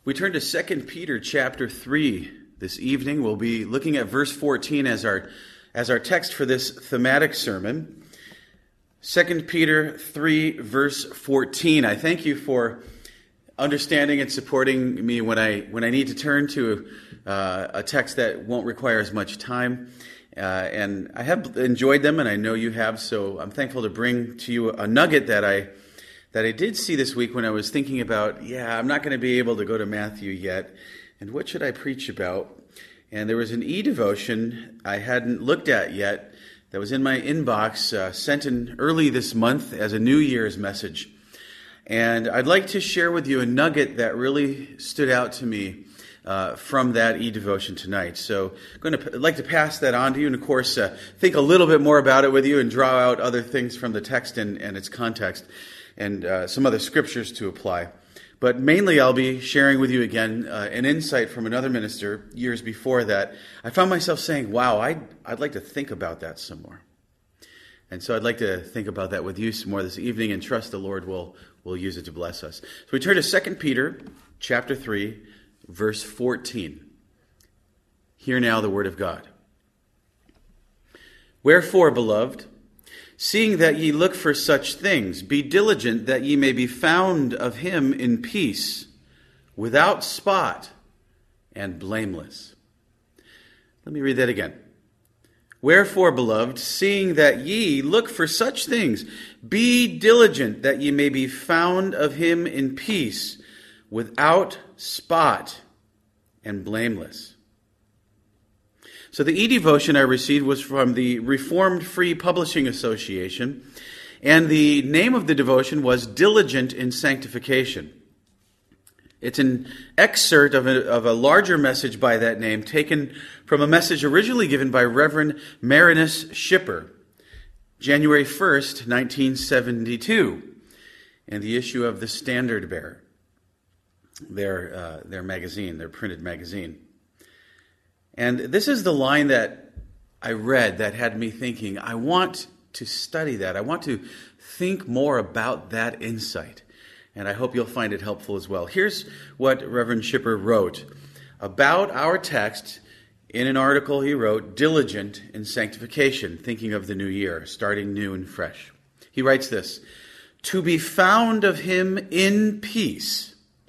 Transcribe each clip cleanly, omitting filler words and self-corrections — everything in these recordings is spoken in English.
We turn to 2 Peter chapter 3 this evening. We'll be looking at verse 14 as our text for this thematic sermon. 2 Peter 3 verse 14. I thank you for understanding and supporting me when I need to turn to a text that won't require as much time. And I have enjoyed them, and I know you have, so I'm thankful to bring to you a nugget that I did see this week when I was thinking about, I'm not going to be able to go to Matthew yet, and what should I preach about? And there was an e-devotion I hadn't looked at yet that was in my inbox, sent in early this month as a New Year's message. And I'd like to share with you a nugget that really stood out to me from that e-devotion tonight. So I'd like to pass that on to you, and of course, think a little bit more about it with you and draw out other things from the text and its context, and some other scriptures to apply. But mainly I'll be sharing with you again an insight from another minister years before that. I found myself saying, wow, I'd like to think about that some more. And so I'd like to think about that with you some more this evening and trust the Lord will use it to bless us. So we turn to 2 Peter chapter 3, verse 14. Hear now the word of God. Wherefore, beloved, seeing that ye look for such things, be diligent that ye may be found of him in peace, without spot and blameless. Let me read that again. Wherefore, beloved, seeing that ye look for such things, be diligent that ye may be found of him in peace, without spot and blameless. So the e-devotion I received was from the Reformed Free Publishing Association, and the name of the devotion was Diligent in Sanctification. It's an excerpt of a larger message by that name, taken from a message originally given by Reverend Marinus Schipper, January 1st, 1972, and the issue of the Standard Bearer, their magazine, their printed magazine. And this is the line that I read that had me thinking, I want to study that. I want to think more about that insight. And I hope you'll find it helpful as well. Here's what Reverend Schipper wrote about our text in an article he wrote, Diligent in Sanctification, thinking of the new year, starting new and fresh. He writes this: to be found of him in peace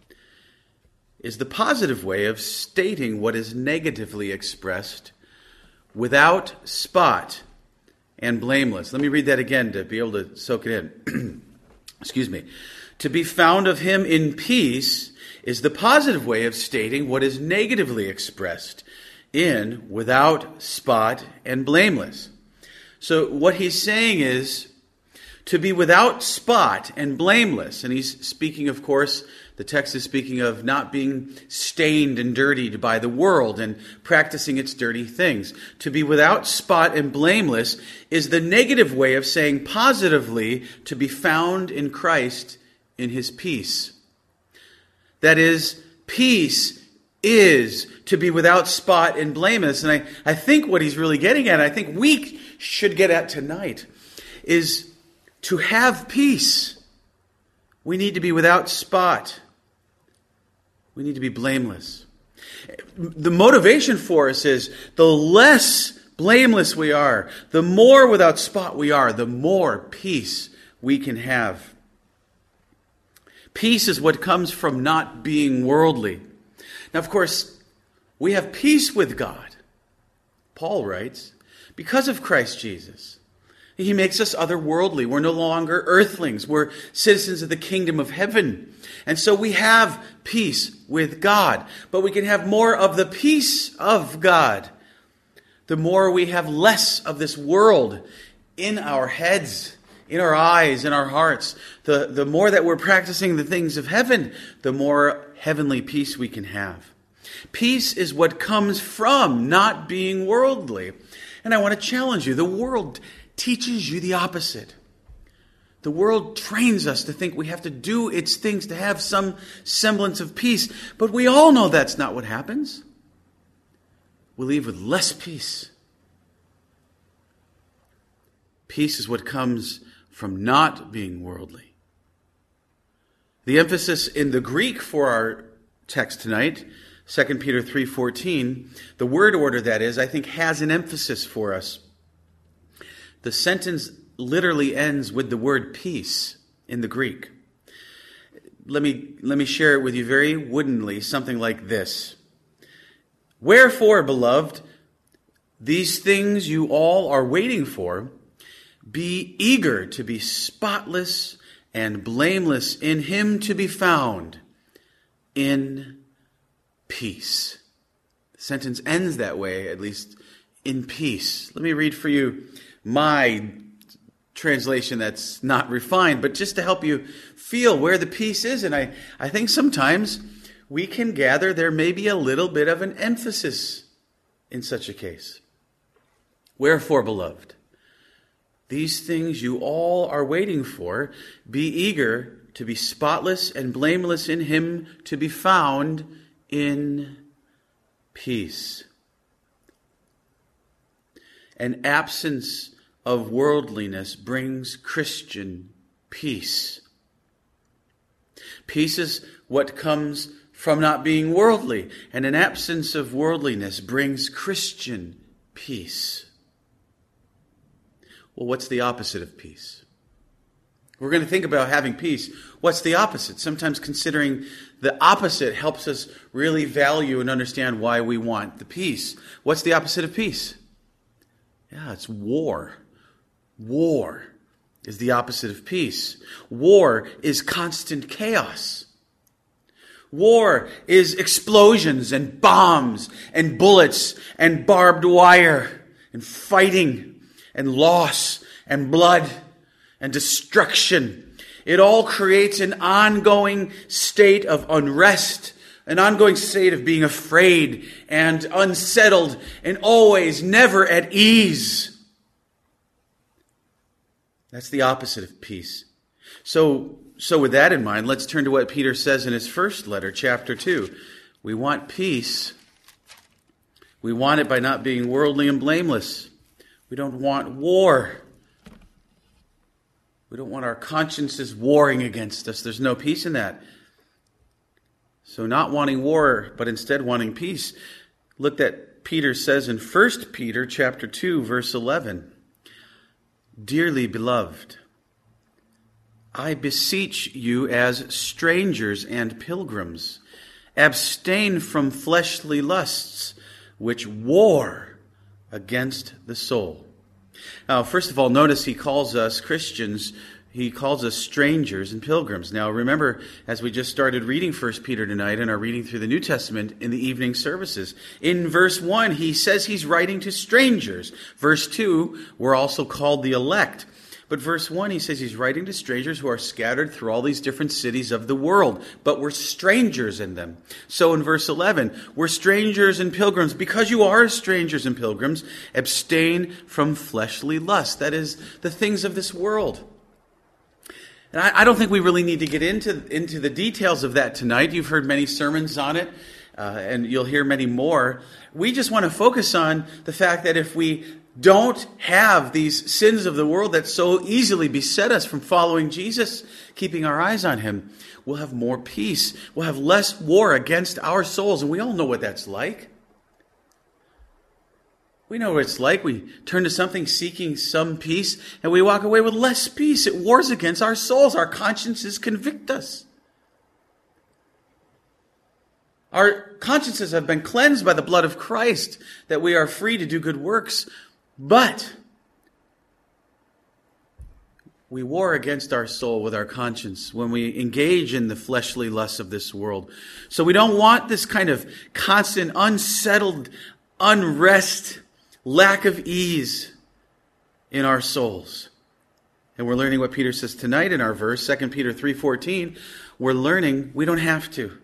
is the positive way of stating what is negatively expressed, without spot and blameless. Let me read that again to be able to soak it in. Excuse me. To be found of him in peace is the positive way of stating what is negatively expressed in without spot and blameless. So what he's saying is to be without spot and blameless. And he's speaking, of course, the text is speaking of not being stained and dirtied by the world and practicing its dirty things. To be without spot and blameless is the negative way of saying positively to be found in Christ in his peace. That is, peace is to be without spot and blameless. And I think what he's really getting at, I think we should get at tonight, is to have peace. We need to be without spot. We need to be blameless. The motivation for us is the less blameless we are, the more without spot we are, the more peace we can have. Peace is what comes from not being worldly. Now, of course, we have peace with God. Paul writes, because of Christ Jesus. He makes us otherworldly. We're no longer earthlings. We're citizens of the kingdom of heaven. And so we have peace with God. But we can have more of the peace of God the more we have less of this world in our heads, in our eyes, in our hearts. The more that we're practicing the things of heaven, the more heavenly peace we can have. Peace is what comes from not being worldly. And I want to challenge you. The world teaches you the opposite. The world trains us to think we have to do its things to have some semblance of peace. But we all know that's not what happens. We leave with less peace. Peace is what comes from not being worldly. The emphasis in the Greek for our text tonight, 2 Peter 3:14, the word order, that is, I think has an emphasis for us. The sentence literally ends with the word peace in the Greek. Let me share it with you very woodenly, something like this. Wherefore, beloved, these things you all are waiting for, be eager to be spotless and blameless in him to be found in peace. The sentence ends that way, at least in peace. Let me read for you my translation that's not refined, but just to help you feel where the peace is. And I think sometimes we can gather there may be a little bit of an emphasis in such a case. Wherefore, beloved, these things you all are waiting for, be eager to be spotless and blameless in him to be found in peace. An absence of worldliness brings Christian peace. Peace is what comes from not being worldly, and an absence of worldliness brings Christian peace. Well, what's the opposite of peace? We're going to think about having peace. What's the opposite? Sometimes considering the opposite helps us really value and understand why we want the peace. What's the opposite of peace? Yeah, it's war. War is the opposite of peace. War is constant chaos. War is explosions and bombs and bullets and barbed wire and fighting and loss and blood and destruction. It all creates an ongoing state of unrest, an ongoing state of being afraid and unsettled and always never at ease. That's the opposite of peace. So with that in mind, let's turn to what Peter says in his first letter, chapter 2. We want peace. We want it by not being worldly and blameless. We don't want war. We don't want our consciences warring against us. There's no peace in that. So not wanting war, but instead wanting peace. Look at Peter says in 1 Peter chapter 2, verse 11. Dearly beloved, I beseech you as strangers and pilgrims, abstain from fleshly lusts, which war against the soul. Now, first of all, notice he calls us Christians, he calls us strangers and pilgrims. Now, remember, as we just started reading 1 Peter tonight and are reading through the New Testament in the evening services, in verse 1, he says he's writing to strangers. Verse 2, we're also called the elect. But verse 1, he says he's writing to strangers who are scattered through all these different cities of the world, but we're strangers in them. So in verse 11, we're strangers and pilgrims. Because you are strangers and pilgrims, abstain from fleshly lust. That is, the things of this world. And I don't think we really need to get into the details of that tonight. You've heard many sermons on it, and you'll hear many more. We just want to focus on the fact that if we don't have these sins of the world that so easily beset us from following Jesus, keeping our eyes on him, we'll have more peace. We'll have less war against our souls. And we all know what that's like. We know what it's like. We turn to something seeking some peace, and we walk away with less peace. It wars against our souls. Our consciences convict us. Our consciences have been cleansed by the blood of Christ, that we are free to do good works. But we war against our soul with our conscience when we engage in the fleshly lusts of this world. So we don't want this kind of constant, unsettled unrest, lack of ease in our souls. And we're learning what Peter says tonight in our verse, 2 Peter 3:14. We're learning we don't have to.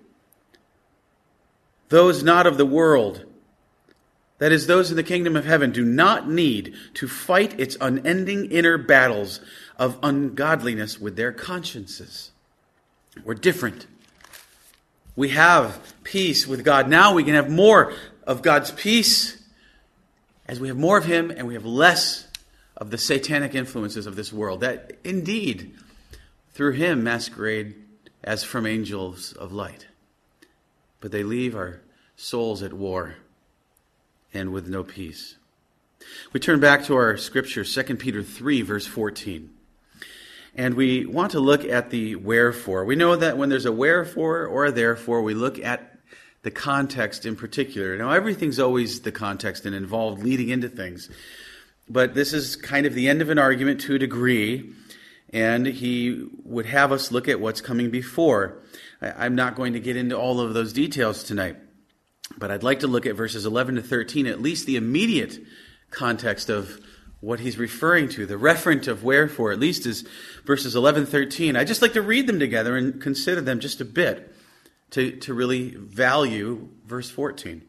Those not of the world, that is, those in the kingdom of heaven, do not need to fight its unending inner battles of ungodliness with their consciences. We're different. We have peace with God. Now we can have more of God's peace as we have more of him and we have less of the satanic influences of this world that indeed through him masquerade as from angels of light. but they leave our souls at war and with no peace. We turn back to our scripture, 2 Peter 3, verse 14. And we want to look at the wherefore. We know that when there's a wherefore or a therefore, we look at the context in particular. Now, everything's always the context and involved leading into things. But this is kind of the end of an argument to a degree, and he would have us look at what's coming before. I'm not going to get into all of those details tonight, but I'd like to look at verses 11 to 13, at least the immediate context of what he's referring to. The referent of wherefore, at least, is verses 11 to 13. I'd just like to read them together and consider them just a bit to really value verse 14.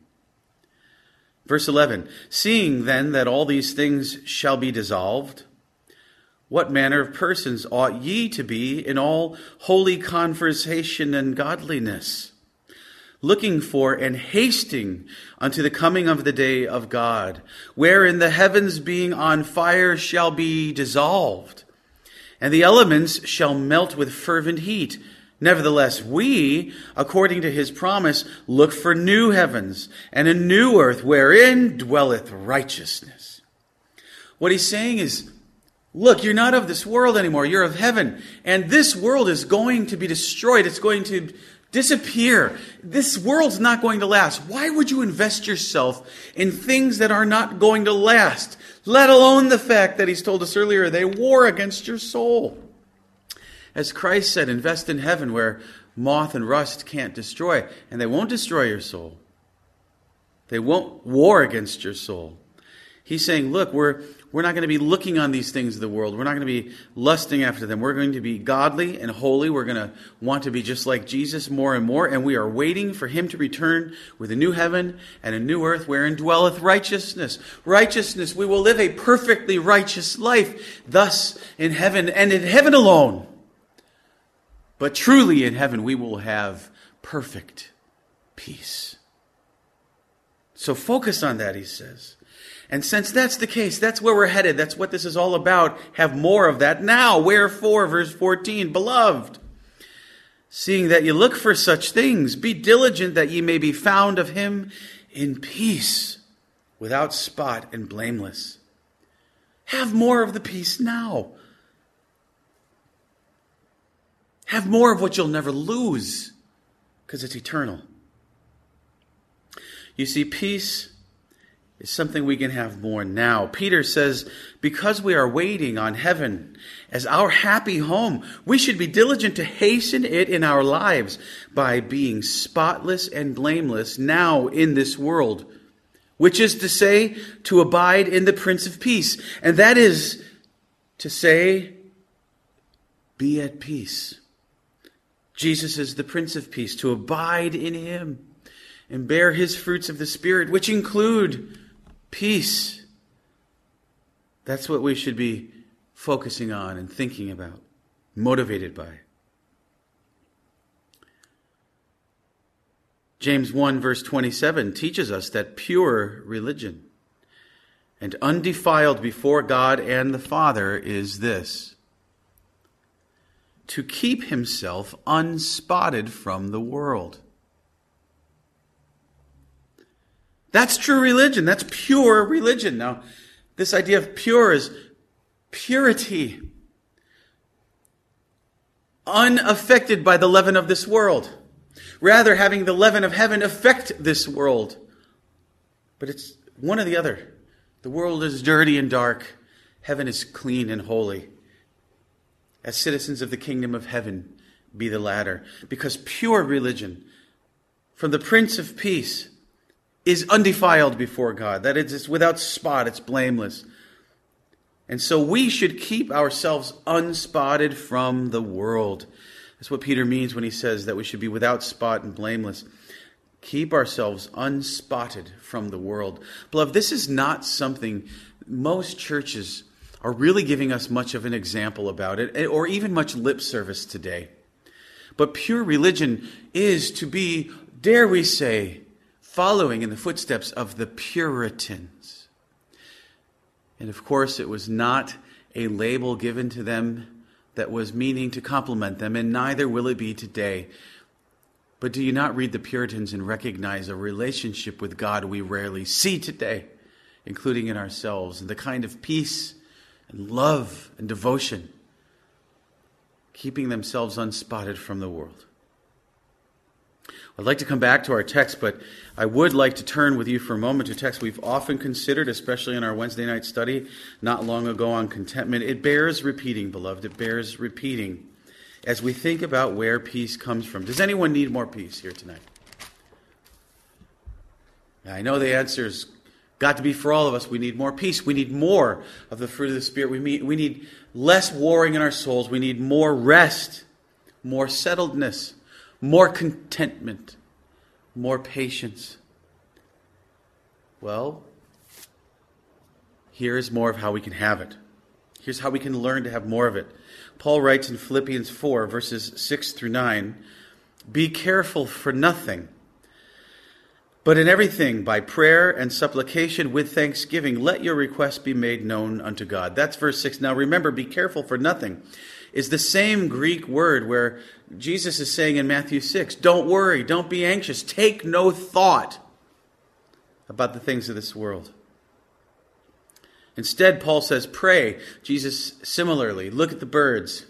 Verse 11, seeing then that all these things shall be dissolved, what manner of persons ought ye to be in all holy conversation and godliness, looking for and hasting unto the coming of the day of God, wherein the heavens being on fire shall be dissolved, and the elements shall melt with fervent heat. Nevertheless, we, according to his promise, look for new heavens and a new earth wherein dwelleth righteousness. What he's saying is, look, you're not of this world anymore. You're of heaven. And this world is going to be destroyed. It's going to disappear. This world's not going to last. Why would you invest yourself in things that are not going to last? Let alone the fact that he's told us earlier, they war against your soul. As Christ said, invest in heaven where moth and rust can't destroy, and they won't destroy your soul. They won't war against your soul. He's saying, look, we're not going to be looking on these things of the world. We're not going to be lusting after them. We're going to be godly and holy. We're going to want to be just like Jesus more and more, and we are waiting for him to return with a new heaven and a new earth wherein dwelleth righteousness. Righteousness, we will live a perfectly righteous life, thus in heaven and in heaven alone. But truly in heaven we will have perfect peace. So focus on that, he says. And since that's the case, that's where we're headed. That's what this is all about. Have more of that now. Wherefore, verse 14, beloved, seeing that you look for such things, be diligent that ye may be found of him in peace, without spot and blameless. Have more of the peace now. Have more of what you'll never lose, because it's eternal. You see, peace is something we can have more now. Peter says, because we are waiting on heaven as our happy home, we should be diligent to hasten it in our lives by being spotless and blameless now in this world, which is to say, to abide in the Prince of Peace. And that is to say, be at peace. Jesus is the Prince of Peace, to abide in him and bear his fruits of the Spirit, which include peace. That's what we should be focusing on and thinking about, motivated by. James 1 verse 27 teaches us that pure religion and undefiled before God and the Father is this: to keep himself unspotted from the world. That's true religion. That's pure religion. Now, this idea of pure is purity. Unaffected by the leaven of this world. Rather, having the leaven of heaven affect this world. But it's one or the other. The world is dirty and dark. Heaven is clean and holy. As citizens of the kingdom of heaven, be the latter. Because pure religion from the Prince of Peace is undefiled before God. That it's without spot, it's blameless. And so we should keep ourselves unspotted from the world. That's what Peter means when he says that we should be without spot and blameless. Keep ourselves unspotted from the world. Beloved, this is not something most churches are really giving us much of an example about it, or even much lip service today. But pure religion is to be, dare we say, following in the footsteps of the Puritans. And of course, it was not a label given to them that was meaning to compliment them, and neither will it be today. But do you not read the Puritans and recognize a relationship with God we rarely see today, including in ourselves, and the kind of peace and love and devotion, keeping themselves unspotted from the world? I'd like to come back to our text, but I would like to turn with you for a moment to a text we've often considered, especially in our Wednesday night study not long ago on contentment. It bears repeating, beloved. It bears repeating as we think about where peace comes from. Does anyone need more peace here tonight? I know the answer's got to be for all of us. We need more peace. We need more of the fruit of the Spirit. We need less warring in our souls. We need more rest, more settledness, more contentment, more patience. Well, here's more of how we can have it. Here's how we can learn to have more of it. Paul writes in Philippians 4, verses 6 through 9, "Be careful for nothing, but in everything, by prayer and supplication with thanksgiving, let your requests be made known unto God." That's verse 6. Now remember, be careful for nothing is the same Greek word where Jesus is saying in Matthew 6, don't worry, don't be anxious, take no thought about the things of this world. Instead, Paul says, pray. Jesus, similarly, look at the birds.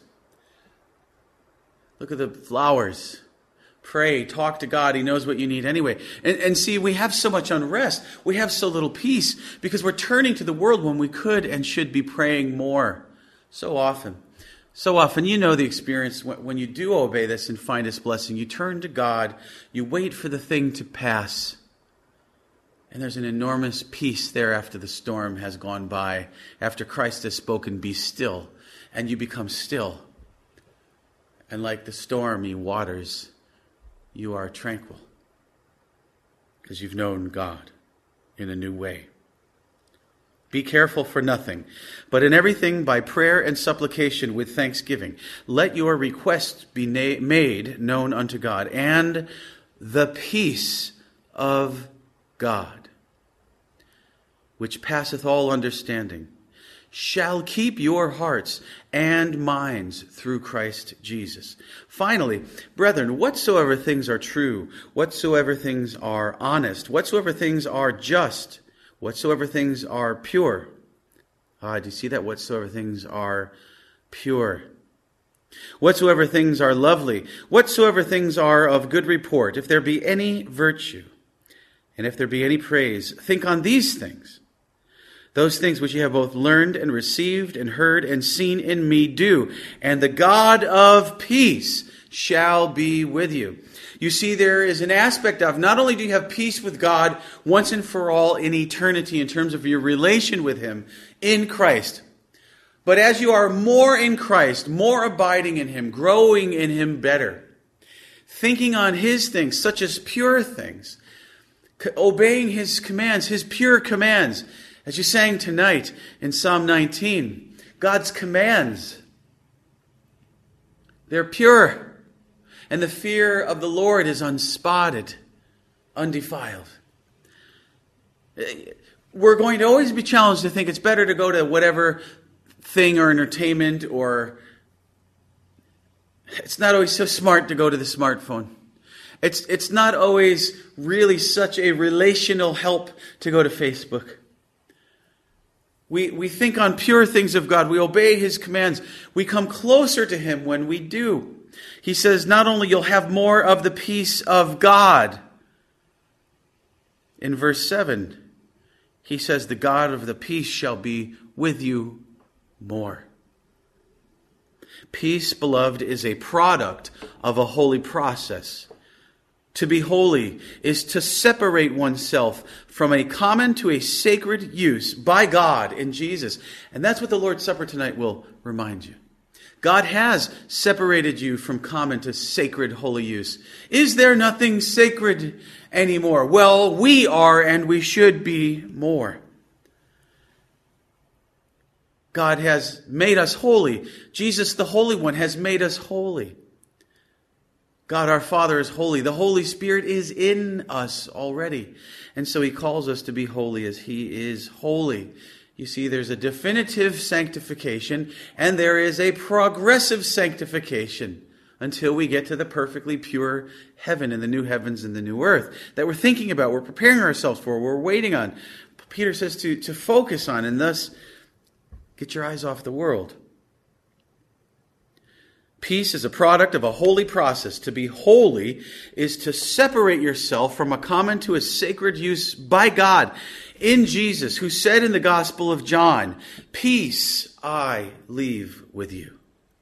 Look at the flowers. Pray, talk to God. He knows what you need anyway. And see, we have so much unrest. We have so little peace because we're turning to the world when we could and should be praying more. So often, you know the experience when you do obey this and find His blessing. You turn to God. You wait for the thing to pass. And there's an enormous peace there after the storm has gone by, after Christ has spoken, be still, and you become still. And like the stormy waters, you are tranquil, because you've known God in a new way. Be careful for nothing, but in everything by prayer and supplication with thanksgiving, let your requests be made known unto God, and the peace of God, which passeth all understanding, shall keep your hearts and minds through Christ Jesus. Finally, brethren, whatsoever things are true, whatsoever things are honest, whatsoever things are just, whatsoever things are pure. Do you see that? Whatsoever things are pure. Whatsoever things are lovely, whatsoever things are of good report, if there be any virtue, and if there be any praise, think on these things. Those things which you have both learned and received and heard and seen in me do, and the God of peace shall be with you. You see, there is an aspect of, not only do you have peace with God once and for all in eternity in terms of your relation with Him in Christ, but as you are more in Christ, more abiding in Him, growing in Him better, thinking on His things, such as pure things, obeying His commands, His pure commands. As you sang tonight in Psalm 19, God's commands, they're pure. And the fear of the Lord is unspotted, undefiled. We're going to always be challenged to think it's better to go to whatever thing or entertainment, or it's not always so smart to go to the smartphone. It's not always really such a relational help to go to Facebook. We think on pure things of God. We obey His commands. We come closer to Him when we do. He says not only you'll have more of the peace of God. In verse 7, He says the God of the peace shall be with you more. Peace, beloved, is a product of a holy process. To be holy is to separate oneself from a common to a sacred use by God in Jesus. And that's what the Lord's Supper tonight will remind you. God has separated you from common to sacred holy use. Is there nothing sacred anymore? Well, we are, and we should be more. God has made us holy. Jesus, the Holy One, has made us holy. God our Father is holy. The Holy Spirit is in us already. And so He calls us to be holy as He is holy. You see, there's a definitive sanctification and there is a progressive sanctification until we get to the perfectly pure heaven and the new heavens and the new earth that we're thinking about, we're preparing ourselves for, we're waiting on. Peter says to focus on, and thus get your eyes off the world. Peace is a product of a holy process. To be holy is to separate yourself from a common to a sacred use by God in Jesus, who said in the Gospel of John, "Peace I leave with you.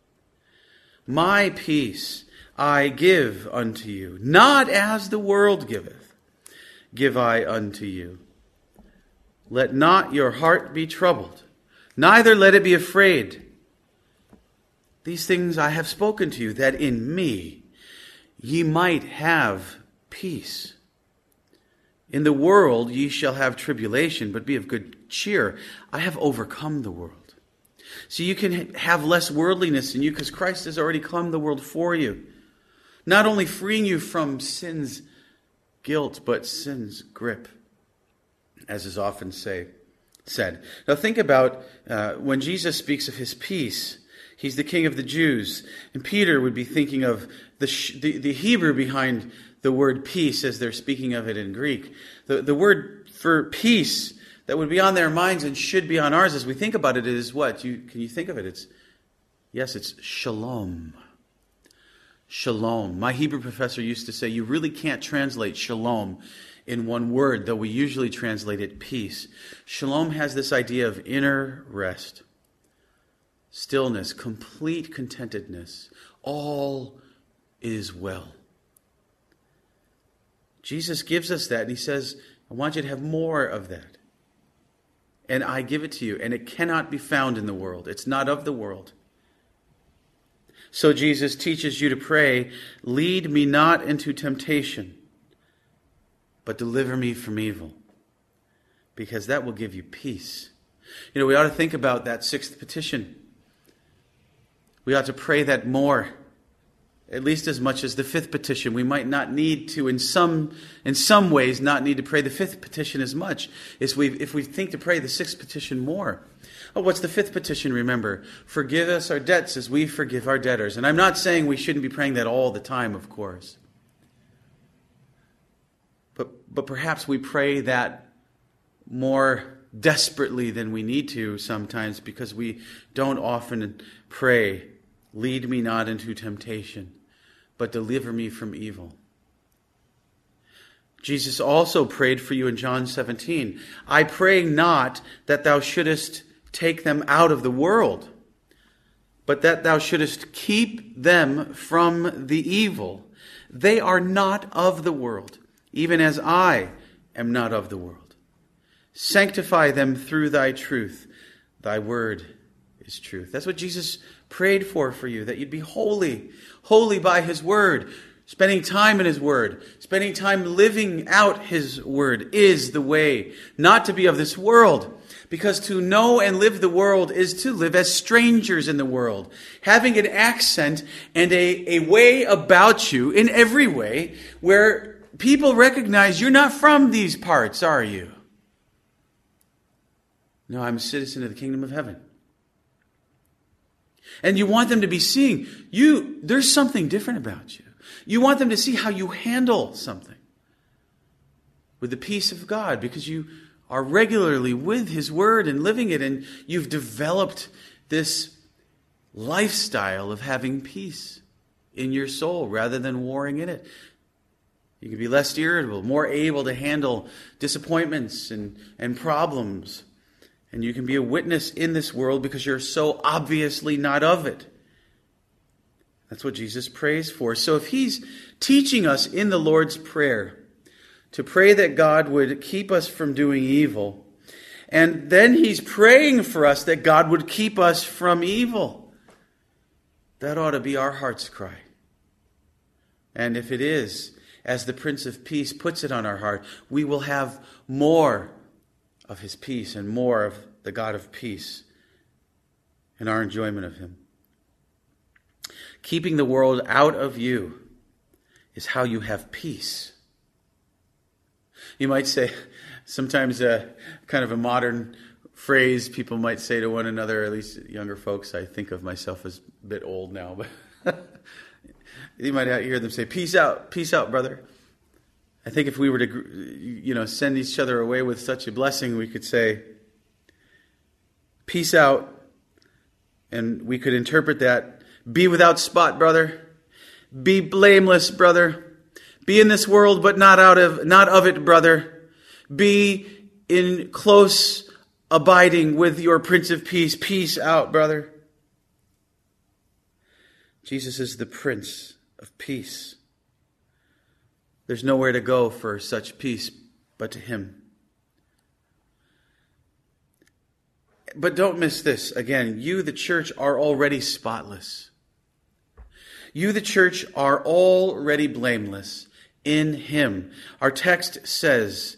My peace I give unto you. Not as the world giveth, give I unto you. Let not your heart be troubled, neither let it be afraid. These things I have spoken to you, that in me ye might have peace. In the world ye shall have tribulation, but be of good cheer. I have overcome the world." So you can have less worldliness in you because Christ has already come the world for you. Not only freeing you from sin's guilt, but sin's grip, as is often said. Now think about when Jesus speaks of his peace. He's the King of the Jews. And Peter would be thinking of the Hebrew behind the word peace as they're speaking of it in Greek. The word for peace that would be on their minds and should be on ours as we think about it is what? Can you think of it? It's shalom. Shalom. My Hebrew professor used to say you really can't translate shalom in one word, though we usually translate it peace. Shalom has this idea of inner rest, stillness, complete contentedness. All is well. Jesus gives us that, and he says, I want you to have more of that. And I give it to you, and it cannot be found in the world. It's not of the world. So Jesus teaches you to pray, "Lead me not into temptation, but deliver me from evil," because that will give you peace. You know, we ought to think about that sixth petition. We ought to pray that more, at least as much as the fifth petition. We might not need to, in some ways, not need to pray the fifth petition as much if we think to pray the sixth petition more. Oh, what's the fifth petition? Remember, forgive us our debts as we forgive our debtors. And I'm not saying we shouldn't be praying that all the time, of course. But perhaps we pray that more desperately than we need to sometimes because we don't often pray, "Lead me not into temptation, but deliver me from evil." Jesus also prayed for you in John 17. "I pray not that thou shouldest take them out of the world, but that thou shouldest keep them from the evil. They are not of the world, even as I am not of the world. Sanctify them through thy truth. Thy word is truth." That's what Jesus prayed for you, that you'd be holy, holy by his word. Spending time in his word, spending time living out his word is the way not to be of this world. Because to know and live the world is to live as strangers in the world, having an accent and a way about you in every way where people recognize you're not from these parts, are you? No, I'm a citizen of the kingdom of heaven. And you want them to be seeing there's something different about you. You want them to see how you handle something with the peace of God because you are regularly with his word and living it, and you've developed this lifestyle of having peace in your soul rather than warring in it. You can be less irritable, more able to handle disappointments and problems. And you can be a witness in this world because you're so obviously not of it. That's what Jesus prays for. So if he's teaching us in the Lord's Prayer to pray that God would keep us from doing evil, and then he's praying for us that God would keep us from evil, that ought to be our heart's cry. And if it is, as the Prince of Peace puts it on our heart, we will have more of his peace and more of the God of peace in our enjoyment of him. Keeping the world out of you is how you have peace. You might say, sometimes kind of a modern phrase people might say to one another, at least younger folks. I think of myself as a bit old now, but You might hear them say, peace out, brother. I think if we were to, send each other away with such a blessing, we could say, peace out. And we could interpret that, be without spot, brother. Be blameless, brother. Be in this world, but not of it, brother. Be in close abiding with your Prince of Peace. Peace out, brother. Jesus is the Prince of Peace. There's nowhere to go for such peace but to him. But don't miss this. Again, you, the church, are already spotless. You, the church, are already blameless in him. Our text says,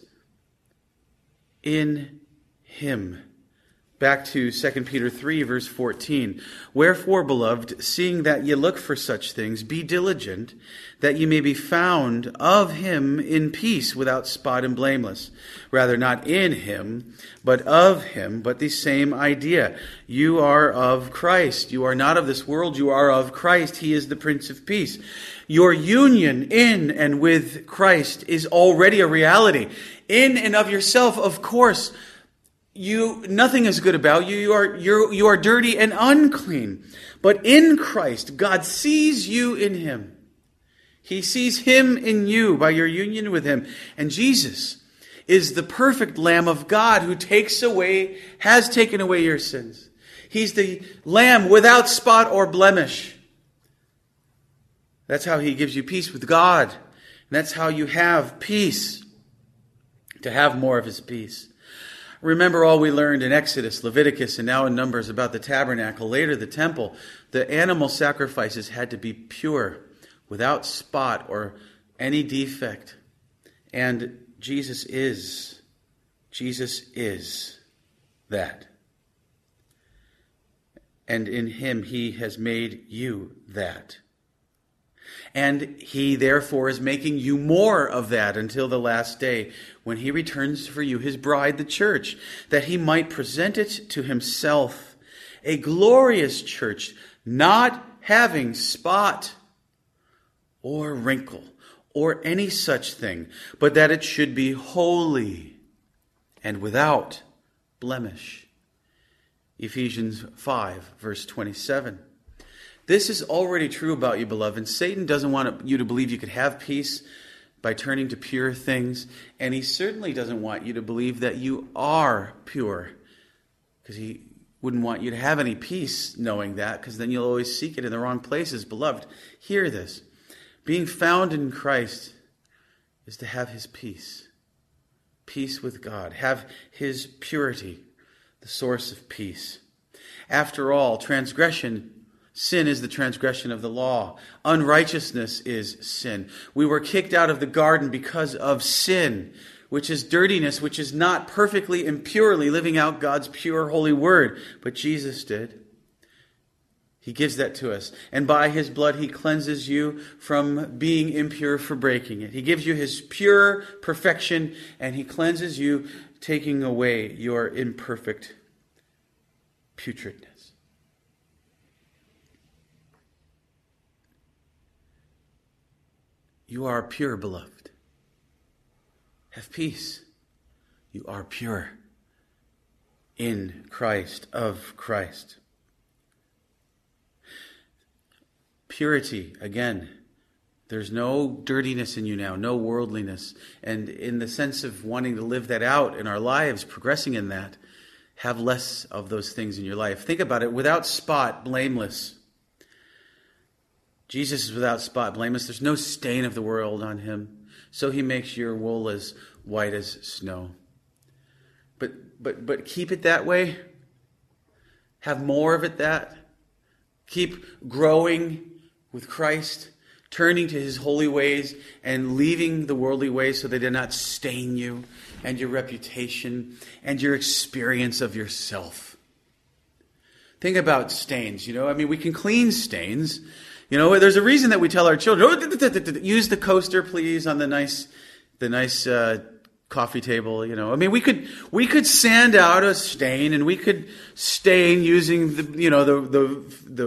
in him. Back to 2 Peter 3, verse 14. Wherefore, beloved, seeing that ye look for such things, be diligent, that ye may be found of him in peace, without spot and blameless. Rather, not in him, but of him, but the same idea. You are of Christ. You are not of this world. You are of Christ. He is the Prince of Peace. Your union in and with Christ is already a reality. In and of yourself, of course, nothing is good about you. You are dirty and unclean. But in Christ, God sees you in him. He sees him in you by your union with him. And Jesus is the perfect Lamb of God who has taken away your sins. He's the Lamb without spot or blemish. That's how he gives you peace with God. And that's how you have peace, to have more of his peace. Remember all we learned in Exodus, Leviticus, and now in Numbers about the tabernacle, later the temple. The animal sacrifices had to be pure, without spot or any defect. And Jesus is that. And in him he has made you that. And he therefore is making you more of that until the last day, when he returns for you, his bride, the church, that he might present it to himself, a glorious church, not having spot or wrinkle or any such thing, but that it should be holy and without blemish. Ephesians 5, verse 27. This is already true about you, beloved. And Satan doesn't want you to believe you could have peace by turning to pure things. And he certainly doesn't want you to believe that you are pure, because he wouldn't want you to have any peace knowing that, because then you'll always seek it in the wrong places. Beloved, hear this. Being found in Christ is to have his peace. Peace with God. Have his purity, the source of peace. After all, sin is the transgression of the law. Unrighteousness is sin. We were kicked out of the garden because of sin, which is dirtiness, which is not perfectly and purely living out God's pure, holy word. But Jesus did. He gives that to us. And by his blood, he cleanses you from being impure for breaking it. He gives you his pure perfection, and he cleanses you, taking away your imperfect putridness. You are pure, beloved. Have peace. You are pure in Christ, of Christ. Purity, again, there's no dirtiness in you now, no worldliness. And in the sense of wanting to live that out in our lives, progressing in that, have less of those things in your life. Think about it, without spot, blameless. Jesus is without spot, blameless. There's no stain of the world on him. So he makes your wool as white as snow. But keep it that way. Have more of it that. Keep growing with Christ, turning to his holy ways and leaving the worldly ways so they do not stain you and your reputation and your experience of yourself. Think about stains, we can clean stains. There's a reason that we tell our children, use the coaster, please, on the nice coffee table. We could sand out a stain, and we could stain using the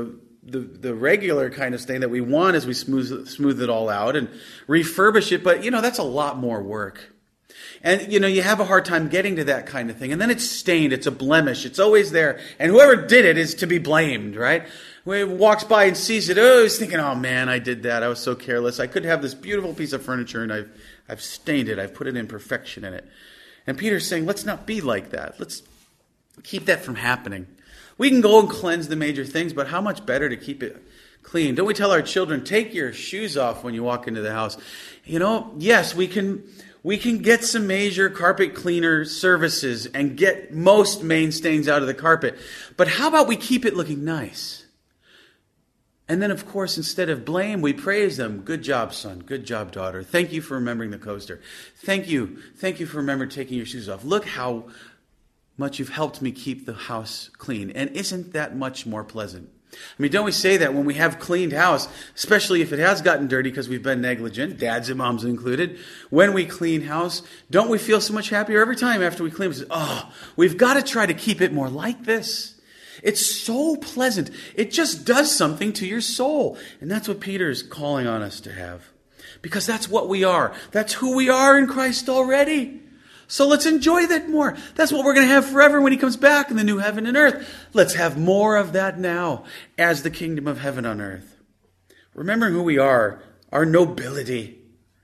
the regular kind of stain that we want as we smooth it all out and refurbish it. But, that's a lot more work. And, you have a hard time getting to that kind of thing. And then it's stained. It's a blemish. It's always there. And whoever did it is to be blamed, right? When he walks by and sees it, he's thinking, oh, man, I did that. I was so careless. I could have this beautiful piece of furniture, and I've stained it. I've put an imperfection in it. And Peter's saying, let's not be like that. Let's keep that from happening. We can go and cleanse the major things, but how much better to keep it clean? Don't we tell our children, take your shoes off when you walk into the house? Yes, we can get some major carpet cleaner services and get most main stains out of the carpet. But how about we keep it looking nice? And then, of course, instead of blame, we praise them. Good job, son. Good job, daughter. Thank you for remembering the coaster. Thank you. Thank you for remembering taking your shoes off. Look how much you've helped me keep the house clean. And isn't that much more pleasant? I mean, don't we say that when we have cleaned house, especially if it has gotten dirty because we've been negligent, dads and moms included, when we clean house, don't we feel so much happier every time after we clean? We say, we've got to try to keep it more like this. It's so pleasant. It just does something to your soul. And that's what Peter is calling on us to have. Because that's what we are. That's who we are in Christ already. So let's enjoy that more. That's what we're going to have forever when he comes back in the new heaven and earth. Let's have more of that now as the kingdom of heaven on earth. Remembering who we are, our nobility.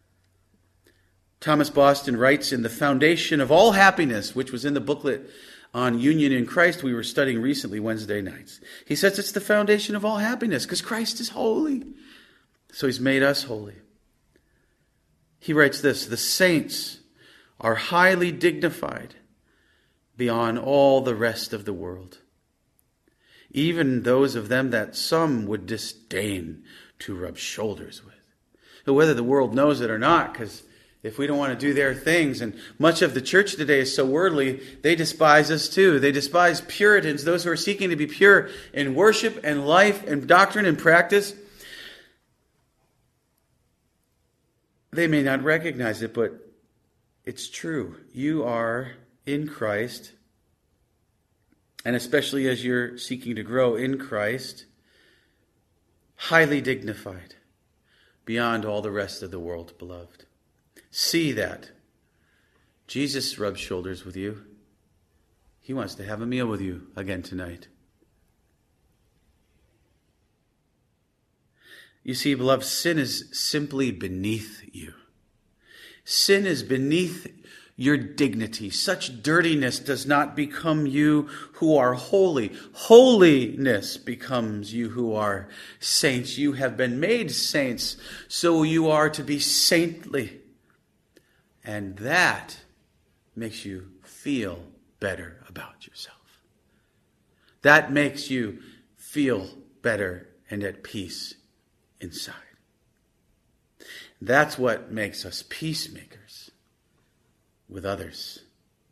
Thomas Boston writes in The Foundation of All Happiness, which was in the booklet on union in Christ we were studying recently Wednesday nights. He says it's the foundation of all happiness because Christ is holy. So he's made us holy. He writes this, the saints are highly dignified beyond all the rest of the world, even those of them that some would disdain to rub shoulders with. So whether the world knows it or not, because if we don't want to do their things, and much of the church today is so worldly, they despise us too. They despise Puritans, those who are seeking to be pure in worship and life and doctrine and practice. They may not recognize it, but it's true. You are in Christ, and especially as you're seeking to grow in Christ, highly dignified beyond all the rest of the world, beloved. See that. Jesus rubs shoulders with you. He wants to have a meal with you again tonight. You see, beloved, sin is simply beneath you. Sin is beneath your dignity. Such dirtiness does not become you who are holy. Holiness becomes you who are saints. You have been made saints, so you are to be saintly. And that makes you feel better about yourself. That makes you feel better and at peace inside. That's what makes us peacemakers with others.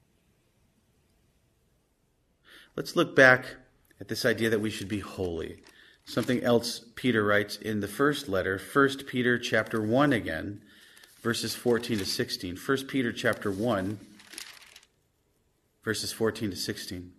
Let's look back at this idea that we should be holy. Something else Peter writes in the first letter, 1 Peter chapter 1 again, verses 14 to 16. 1 Peter chapter 1, verses 14 to 16.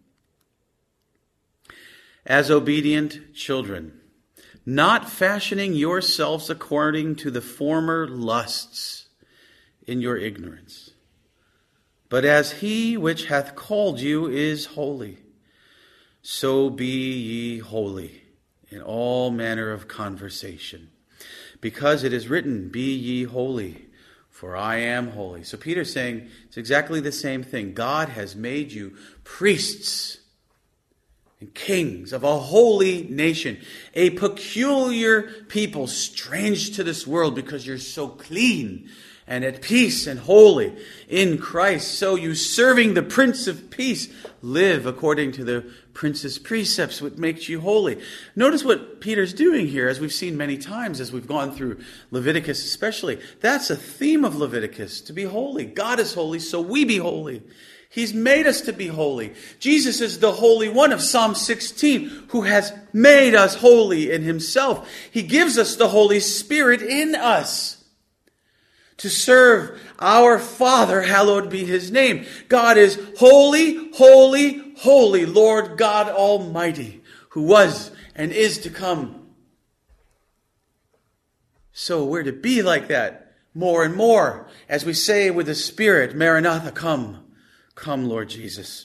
As obedient children, not fashioning yourselves according to the former lusts in your ignorance, but as he which hath called you is holy, so be ye holy in all manner of conversation. Because it is written, be ye holy, for I am holy. So Peter's saying it's exactly the same thing. God has made you priests and kings of a holy nation, a peculiar people, strange to this world because you're so clean and at peace and holy in Christ. So you, serving the Prince of Peace, live according to the Prince's precepts, which makes you holy. Notice what Peter's doing here, as we've seen many times as we've gone through Leviticus especially. That's a theme of Leviticus, to be holy. God is holy, so we be holy. He's made us to be holy. Jesus is the Holy One of Psalm 16, who has made us holy in himself. He gives us the Holy Spirit in us to serve our Father, hallowed be his name. God is holy, holy, holy, Lord God Almighty, who was and is to come. So we're to be like that more and more as we say with the Spirit, Maranatha, come. Come, Lord Jesus.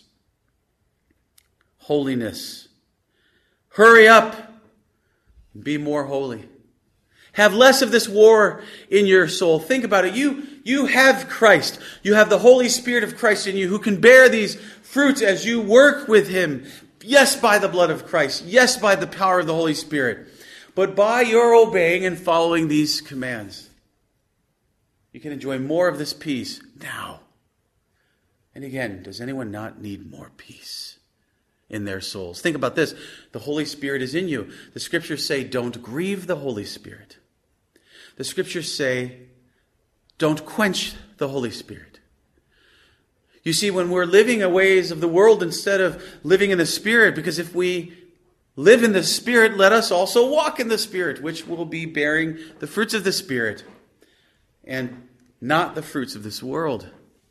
Holiness. Hurry up. Be more holy. Have less of this war in your soul. Think about it. You have Christ. You have the Holy Spirit of Christ in you who can bear these fruits as you work with Him. Yes, by the blood of Christ. Yes, by the power of the Holy Spirit. But by your obeying and following these commands, you can enjoy more of this peace now. And again, does anyone not need more peace in their souls? Think about this. The Holy Spirit is in you. The Scriptures say, don't grieve the Holy Spirit. The Scriptures say, don't quench the Holy Spirit. You see, when we're living in ways of the world instead of living in the Spirit, because if we live in the Spirit, let us also walk in the Spirit, which will be bearing the fruits of the Spirit and not the fruits of this world.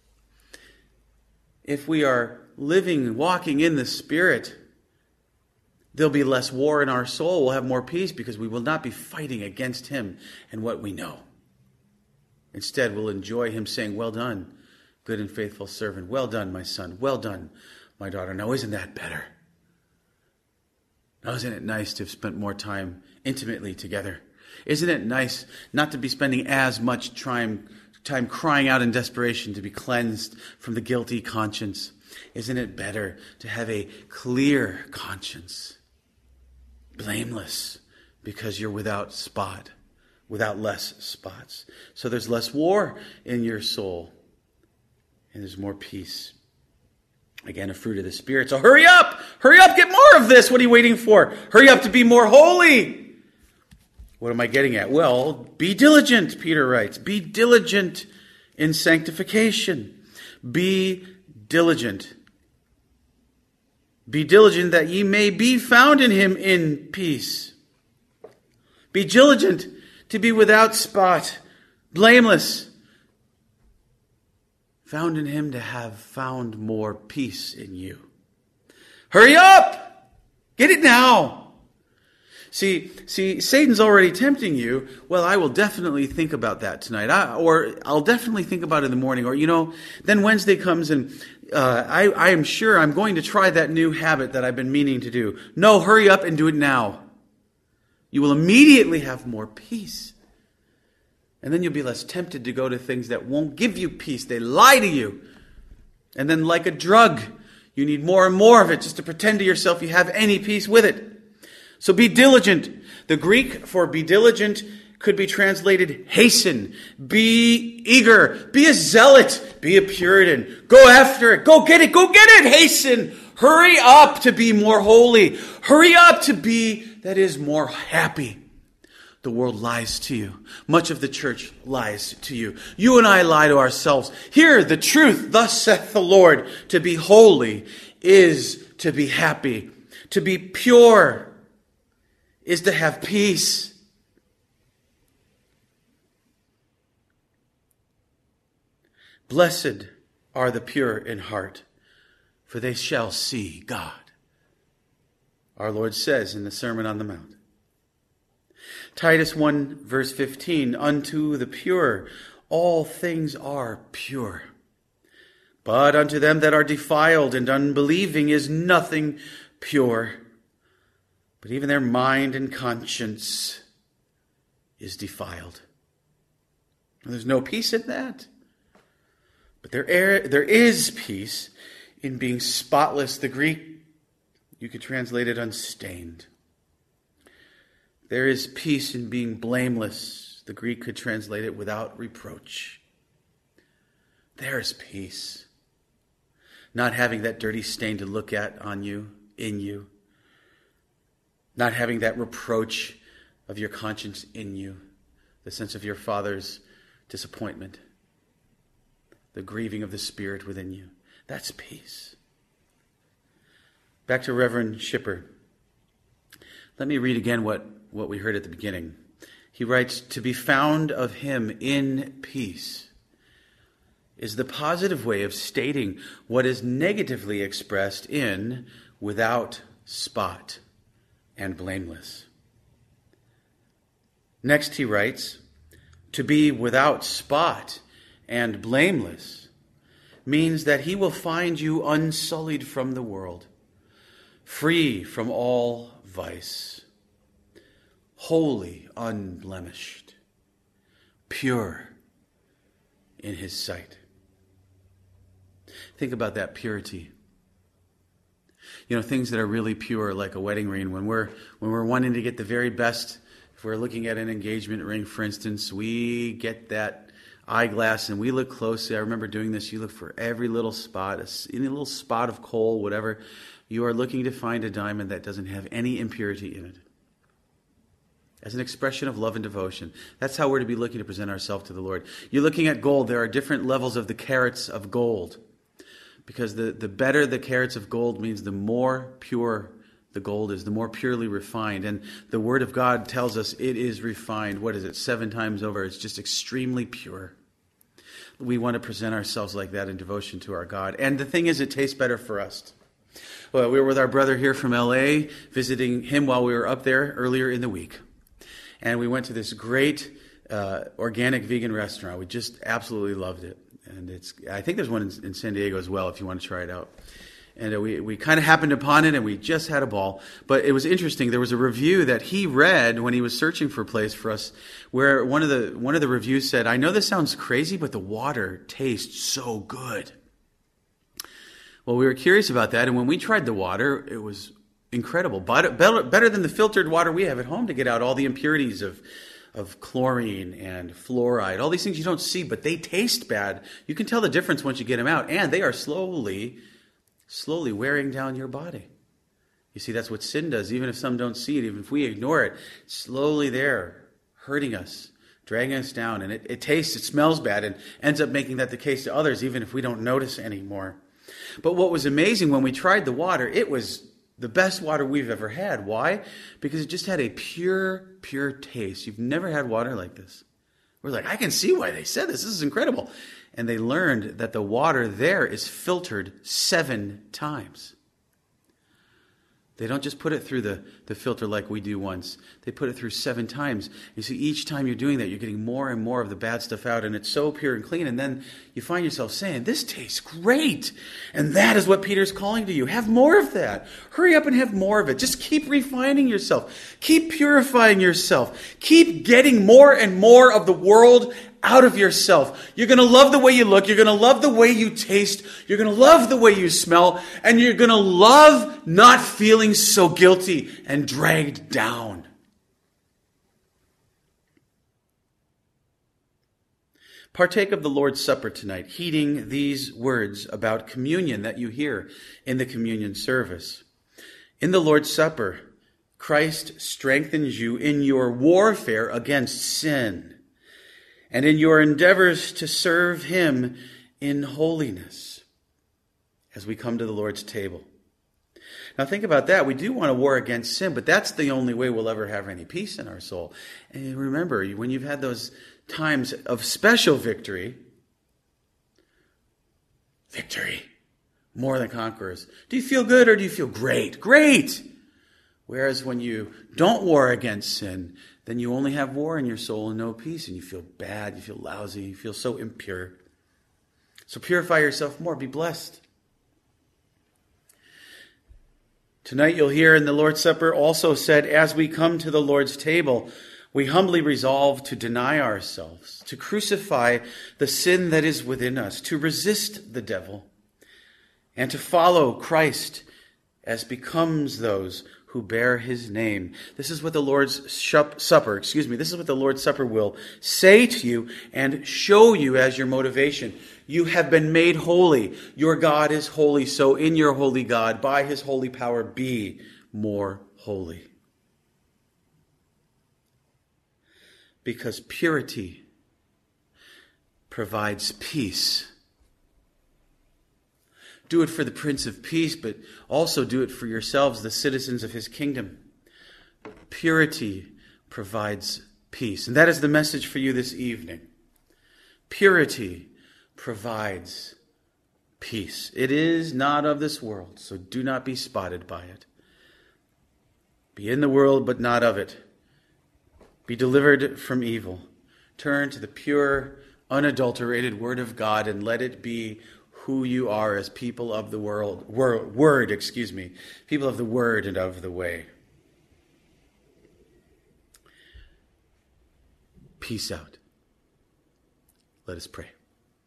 If we are living, walking in the Spirit, there'll be less war in our soul. We'll have more peace because we will not be fighting against Him and what we know. Instead, we'll enjoy Him saying, well done, good and faithful servant. Well done, my son. Well done, my daughter. Now, isn't that better? Now, isn't it nice to have spent more time intimately together? Isn't it nice not to be spending as much time crying out in desperation to be cleansed from the guilty conscience? Isn't it better to have a clear conscience, blameless, because you're without spot, without less spots? So there's less war in your soul, and there's more peace. Again, a fruit of the Spirit. So hurry up! Hurry up! Get more of this! What are you waiting for? Hurry up to be more holy! What am I getting at? Well, be diligent, Peter writes. Be diligent in sanctification. Be diligent. Be diligent that ye may be found in Him in peace. Be diligent to be without spot, blameless, found in Him to have found more peace in you. Hurry up! Get it now! See, Satan's already tempting you. Well, I will definitely think about that tonight. Or I'll definitely think about it in the morning. Or, then Wednesday comes and I am sure I'm going to try that new habit that I've been meaning to do. No, hurry up and do it now. You will immediately have more peace. And then you'll be less tempted to go to things that won't give you peace. They lie to you. And then like a drug, you need more and more of it just to pretend to yourself you have any peace with it. So be diligent. The Greek for be diligent could be translated hasten. Be eager. Be a zealot. Be a Puritan. Go after it. Go get it. Go get it. Hasten. Hurry up to be more holy. Hurry up to be, that is, more happy. The world lies to you. Much of the church lies to you. You and I lie to ourselves. Hear the truth. Thus saith the Lord. To be holy is to be happy. To be pure is to have peace. Blessed are the pure in heart, for they shall see God. Our Lord says in the Sermon on the Mount. Titus 1 verse 15, unto the pure all things are pure. But unto them that are defiled and unbelieving is nothing pure. But even their mind and conscience is defiled. And there's no peace in that. But there is peace in being spotless. The Greek, you could translate it unstained. There is peace in being blameless. The Greek could translate it without reproach. There is peace. Not having that dirty stain to look at on you, in you. Not having that reproach of your conscience in you. The sense of your Father's disappointment. The grieving of the Spirit within you. That's peace. Back to Reverend Schipper. Let me read again what we heard at the beginning. He writes, to be found of Him in peace is the positive way of stating what is negatively expressed in without spot and blameless. Next he writes, to be without spot and blameless, means that he will find you unsullied from the world, free from all vice, holy, unblemished, pure in his sight. Think about that purity. You know, things that are really pure, like a wedding ring. When we're wanting to get the very best, if we're looking at an engagement ring, for instance, we get that eyeglass and we look closely. I remember doing this. You look for every little spot, any little spot of coal, whatever. You are looking to find a diamond that doesn't have any impurity in it, as an expression of love and devotion. That's how we're to be looking to present ourselves to the Lord. You're looking at gold. There are different levels of the carats of gold, because the better the carats of gold means the more pure the gold is, the more purely refined. And the Word of God tells us it is refined. What is it? 7 times over. It's just extremely pure. We want to present ourselves like that in devotion to our God. And the thing is, it tastes better for us. Well, we were with our brother here from L.A., visiting him while we were up there earlier in the week. And we went to this great organic vegan restaurant. We just absolutely loved it. And I think there's one in San Diego as well if you want to try it out. And we kind of happened upon it, and we just had a ball. But it was interesting. There was a review that he read when he was searching for a place for us, where one of the reviews said, "I know this sounds crazy, but the water tastes so good." Well, we were curious about that, and when we tried the water, it was incredible. Better than the filtered water we have at home to get out all the impurities of chlorine and fluoride, all these things you don't see, but they taste bad. You can tell the difference once you get them out, and they are slowly wearing down your body. You see, that's what sin does. Even if some don't see it, even if we ignore it, slowly they're hurting us, dragging us down, and it smells bad, and ends up making that the case to others, even if we don't notice anymore. But what was amazing when we tried the water, it was the best water we've ever had. Why? Because it just had a pure taste. You've never had water like this. We're like, I can see why they said this. This is incredible. And they learned that the water there is filtered 7 times. They don't just put it through the filter like we do once. They put it through 7 times. You see, each time you're doing that, you're getting more and more of the bad stuff out, and it's so pure and clean. And then you find yourself saying, this tastes great. And that is what Peter's calling to you. Have more of that. Hurry up and have more of it. Just keep refining yourself. Keep purifying yourself. Keep getting more and more of the world out of yourself. You're going to love the way you look. You're going to love the way you taste. You're going to love the way you smell. And you're going to love not feeling so guilty and dragged down. Partake of the Lord's Supper tonight, heeding these words about communion that you hear in the communion service. In the Lord's Supper, Christ strengthens you in your warfare against sin, and in your endeavors to serve him in holiness as we come to the Lord's table. Now think about that. We do want to war against sin, but that's the only way we'll ever have any peace in our soul. And remember, when you've had those times of special victory, more than conquerors. Do you feel good or do you feel great? Great! Whereas when you don't war against sin, then you only have war in your soul and no peace, and you feel bad, you feel lousy, you feel so impure. So purify yourself more, be blessed. Tonight you'll hear in the Lord's Supper also said, as we come to the Lord's table, we humbly resolve to deny ourselves, to crucify the sin that is within us, to resist the devil, and to follow Christ as becomes those who bear his name. This is what the Lord's Supper, this is what the Lord's Supper will say to you and show you as your motivation. You have been made holy. Your God is holy. So in your holy God, by his holy power, be more holy. Because purity provides peace. Do it for the Prince of Peace, but also do it for yourselves, the citizens of his kingdom. Purity provides peace. And that is the message for you this evening. Purity provides peace. It is not of this world, so do not be spotted by it. Be in the world, but not of it. Be delivered from evil. turn to the pure, unadulterated Word of God and let it be who you are as people of the people of the Word and of the way. Peace out. Let us pray.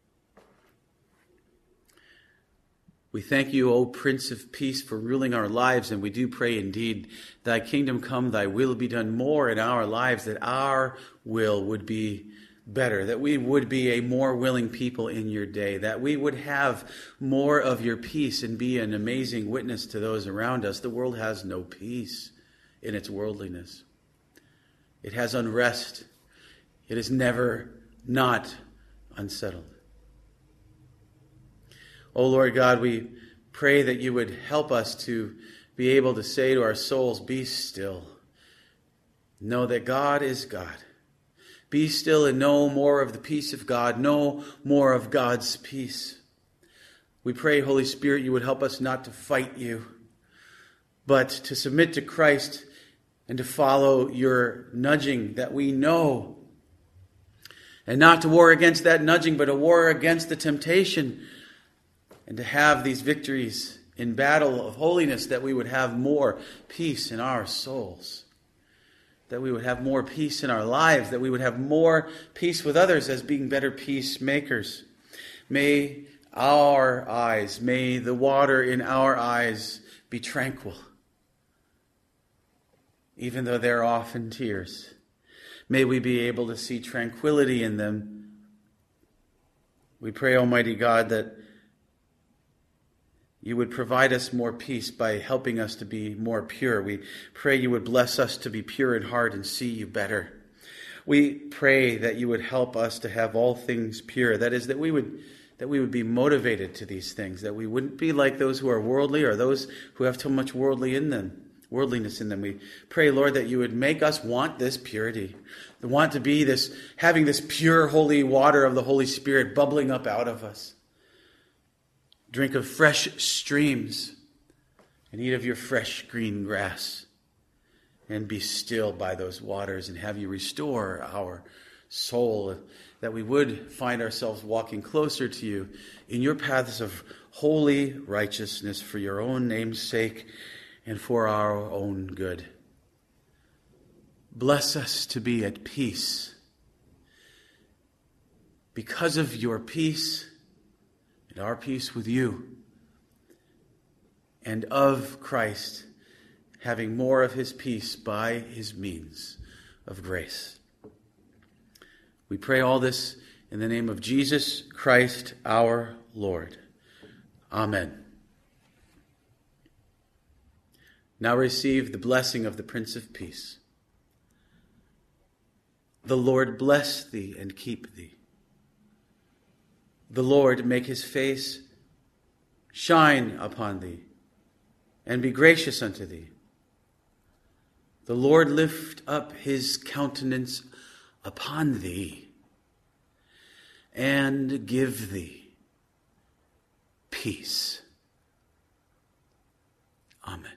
We thank you, O Prince of Peace, for ruling our lives, and we do pray indeed, thy kingdom come, thy will be done more in our lives, that our will would be better, that we would be a more willing people in your day, that we would have more of your peace and be an amazing witness to those around us. The world has no peace in its worldliness. It has unrest. It is never not unsettled. O Lord God, we pray that you would help us to be able to say to our souls, be still. Know that God is God. Be still and know more of the peace of God. Know more of God's peace. We pray, Holy Spirit, you would help us not to fight you, but to submit to Christ and to follow your nudging that we know. And not to war against that nudging, but to war against the temptation. And to have these victories in battle of holiness, that we would have more peace in our souls. That we would have more peace in our lives. That we would have more peace with others as being better peacemakers. May our eyes, may the water in our eyes be tranquil. Even though they're often tears. May we be able to see tranquility in them. We pray, Almighty God, that you would provide us more peace by helping us to be more pure. We pray you would bless us to be pure in heart and see you better. We pray that you would help us to have all things pure. That is, that we would be motivated to these things, that we wouldn't be like those who are worldly or those who have too much worldliness in them. We pray, Lord, that you would make us want this purity, want to be this, having this pure, holy water of the Holy Spirit bubbling up out of us. Drink of fresh streams and eat of your fresh green grass and be still by those waters and have you restore our soul, that we would find ourselves walking closer to you in your paths of holy righteousness for your own name's sake and for our own good. Bless us to be at peace because of your peace, our peace with you, and of Christ having more of his peace by his means of grace. We pray all this in the name of Jesus Christ our Lord. Amen. Now receive the blessing of the Prince of Peace. The Lord bless thee and keep thee. The Lord make his face shine upon thee and be gracious unto thee. The Lord lift up his countenance upon thee and give thee peace. Amen.